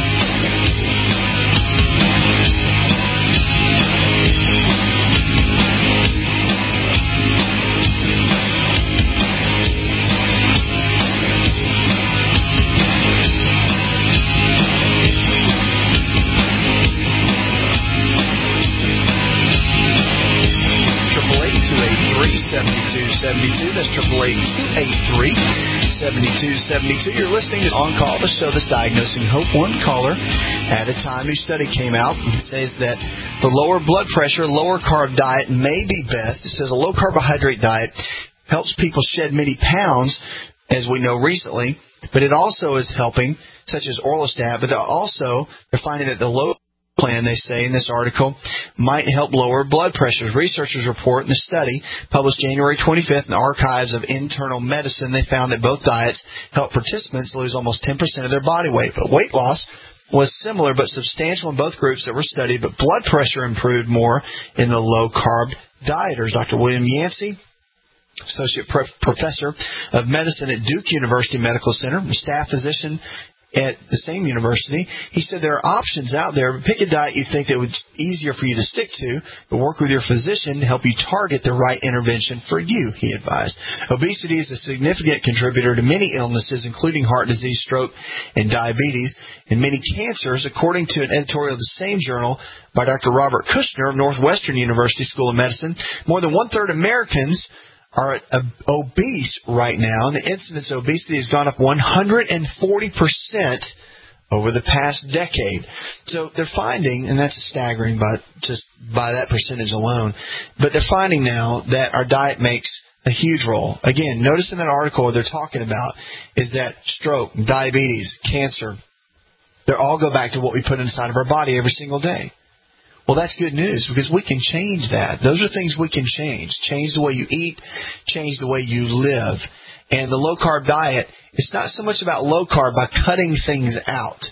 seventy-two. That's triple eight two eight three seventy-two seventy-two. You're listening to On Call, the show that's diagnosing hope one caller at a time. New study came out and says that for lower blood pressure, lower carb diet may be best. It says a low carbohydrate diet helps people shed many pounds, as we know recently, but it also is helping, such as Orlistat, but they're also they're finding that the low plan, they say in this article, might help lower blood pressures. Researchers report in the study published January twenty-fifth in the Archives of Internal Medicine, they found that both diets help participants lose almost ten percent of their body weight. But weight loss was similar but substantial in both groups that were studied, but blood pressure improved more in the low-carb dieters. Doctor William Yancey, Associate Pro- Professor of Medicine at Duke University Medical Center, staff physician at the same university, he said there are options out there. Pick a diet you think that would be easier for you to stick to, but work with your physician to help you target the right intervention for you, he advised. Obesity is a significant contributor to many illnesses, including heart disease, stroke, and diabetes, and many cancers, according to an editorial of the same journal by Doctor Robert Kushner of Northwestern University School of Medicine. More than one-third of Americans are obese right now, and the incidence of obesity has gone up one hundred forty percent over the past decade. So they're finding, and that's staggering by just by that percentage alone, but they're finding now that our diet makes a huge role. Again, notice in that article what they're talking about is that stroke, diabetes, cancer, they all go back to what we put inside of our body every single day. Well, that's good news because we can change that. Those are things we can change. Change the way you eat, change the way you live. And the low-carb diet, it's not so much about low-carb by cutting things out.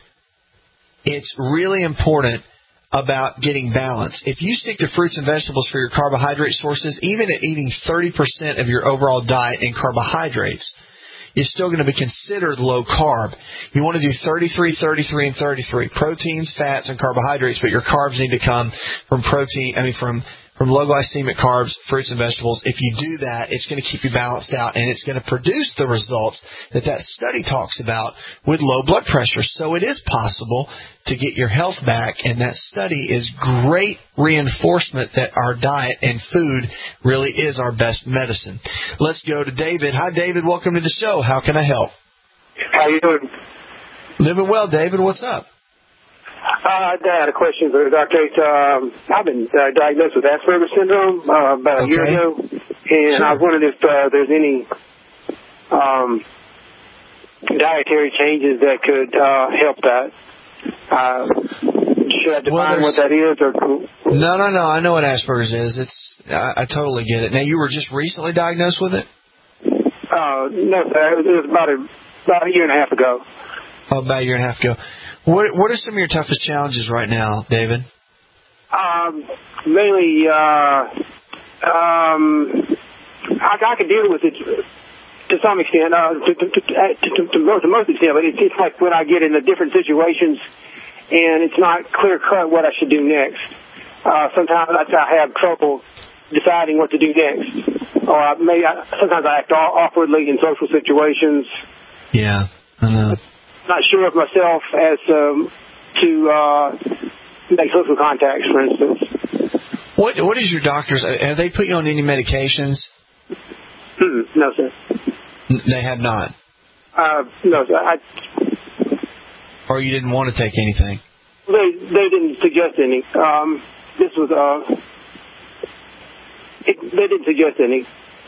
It's really important about getting balance. If you stick to fruits and vegetables for your carbohydrate sources, even at eating thirty percent of your overall diet in carbohydrates, is still going to be considered low carb. You want to do thirty-three, thirty-three, and thirty-three. Proteins, fats, and carbohydrates, but your carbs need to come from protein, I mean from, from low glycemic carbs, fruits and vegetables. If you do that, it's going to keep you balanced out, and it's going to produce the results that that study talks about with low blood pressure. So it is possible to get your health back, and that study is great reinforcement that our diet and food really is our best medicine. Let's go to David. Hi, David. Welcome to the show. How can I help? How you doing? Living well, David. What's up? Uh, I had a question for Doctor H. Um, I've been uh, diagnosed with Asperger's syndrome uh, about a okay. year ago, and sure. I was wondering if uh, there's any um, dietary changes that could uh, help that. Uh, should I define well, what that is? Or no, no, no. I know what Asperger's is. It's I, I totally get it. Now, you were just recently diagnosed with it? Uh, no, sir. It was about a about a year and a half ago. Oh, about a year and a half ago. What What are some of your toughest challenges right now, David? Um, mainly, uh, um, I, I can deal with it to some extent, uh, to, to, to, to, to, most, to most extent, but it's, it's like when I get into different situations and it's not clear cut what I should do next. Uh, sometimes I, I have trouble deciding what to do next, or I may I, sometimes I act awkwardly in social situations. Yeah, I know. Not sure of myself as um, to uh, make social contacts, for instance. What What is your doctor's? Have they put you on any medications? Mm-mm, no, sir. They have not. Uh, no, sir. I, or you didn't want to take anything? They They didn't suggest any. Um, this was uh, it, they didn't suggest any.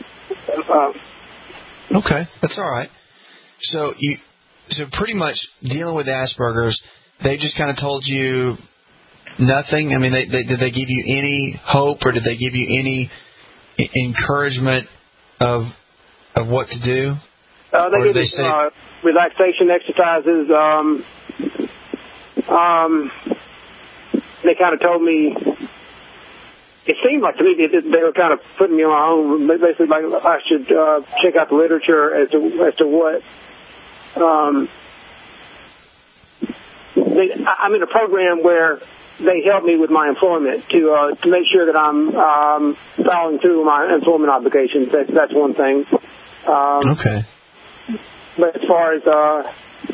Uh, okay, that's all right. So you. So pretty much dealing with Asperger's, they just kind of told you nothing? I mean, they, they, did they give you any hope, or did they give you any encouragement of of what to do? Uh, they did they say uh, relaxation exercises. Um, um, they kind of told me, it seemed like to me they, they were kind of putting me on my own, basically like I should uh, check out the literature as to, as to what... Um, they, I'm in a program where they help me with my employment to uh, to make sure that I'm um, following through my employment obligations. That's that's one thing. Um, okay. But as far as uh,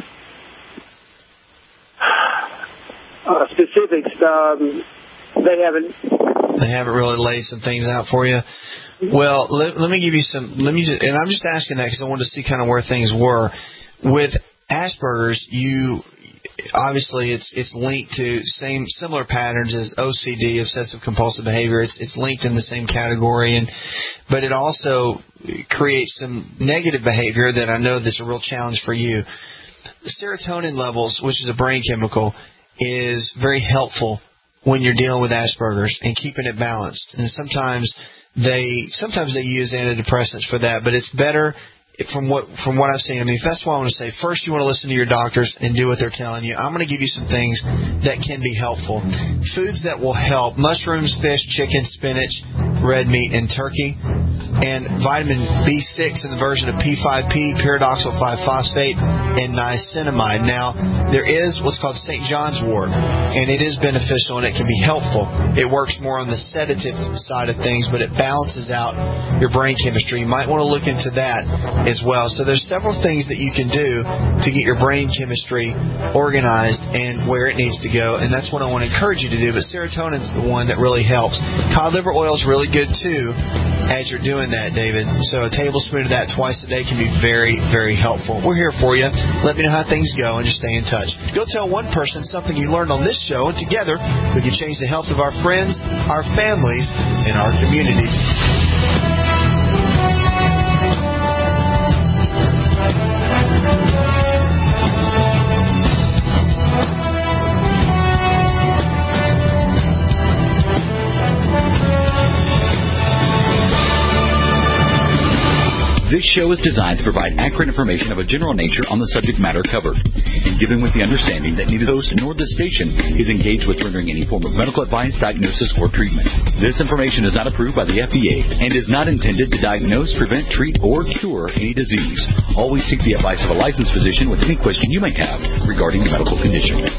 uh, specifics, um, they haven't. They haven't really laid some things out for you. Well, let, let me give you some. Let me just, and I'm just asking that because I wanted to see kind of where things were. With Asperger's, you obviously it's it's linked to same similar patterns as O C D, obsessive compulsive behavior. It's it's linked in the same category, and but it also creates some negative behavior that I know that's a real challenge for you. The serotonin levels, which is a brain chemical, is very helpful when you're dealing with Asperger's and keeping it balanced. And sometimes they sometimes they use antidepressants for that, but it's better. From what from what I've seen, I mean, that's why I want to say, first you want to listen to your doctors and do what they're telling you. I'm going to give you some things that can be helpful. Foods that will help: mushrooms, fish, chicken, spinach, red meat, and turkey. And vitamin B six in the version of P five P, pyridoxal five phosphate, and niacinamide. Now, there is what's called Saint John's wort, and it is beneficial and it can be helpful. It works more on the sedative side of things, but it balances out your brain chemistry. You might want to look into that as well. So there's several things that you can do to get your brain chemistry organized and where it needs to go, and that's what I want to encourage you to do. But serotonin is the one that really helps. Cod liver oil is really good too as you're doing that, David. So a tablespoon of that twice a day can be very, very helpful. We're here for you. Let me know how things go and just stay in touch. Go tell one person something you learned on this show, and together we can change the health of our friends, our families, and our community. This show is designed to provide accurate information of a general nature on the subject matter covered, and given with the understanding that neither the host nor the station is engaged with rendering any form of medical advice, diagnosis, or treatment. This information is not approved by the F D A and is not intended to diagnose, prevent, treat, or cure any disease. Always seek the advice of a licensed physician with any question you may have regarding a medical condition.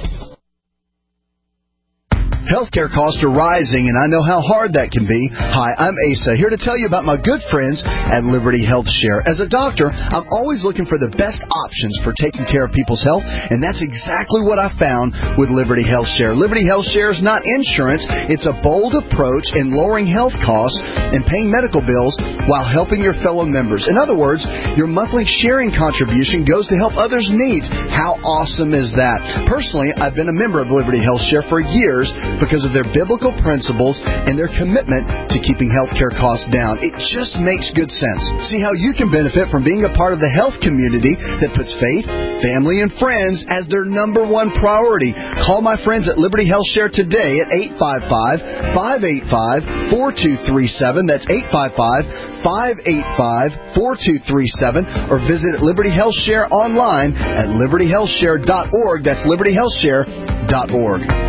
Healthcare costs are rising, and I know how hard that can be. Hi, I'm Asa, here to tell you about my good friends at Liberty Health Share. As a doctor, I'm always looking for the best options for taking care of people's health, and that's exactly what I found with Liberty Health Share. Liberty Health Share is not insurance. It's a bold approach in lowering health costs and paying medical bills while helping your fellow members. In other words, your monthly sharing contribution goes to help others' needs. How awesome is that? Personally, I've been a member of Liberty Health Share for years, because of their biblical principles and their commitment to keeping healthcare costs down. It just makes good sense. See how you can benefit from being a part of the health community that puts faith, family, and friends as their number one priority. Call my friends at Liberty Health Share today at eight five five, five eight five, four two three seven. That's eight five five, five eight five, four two three seven. Or visit Liberty Health Share online at liberty health share dot org. That's liberty health share dot org.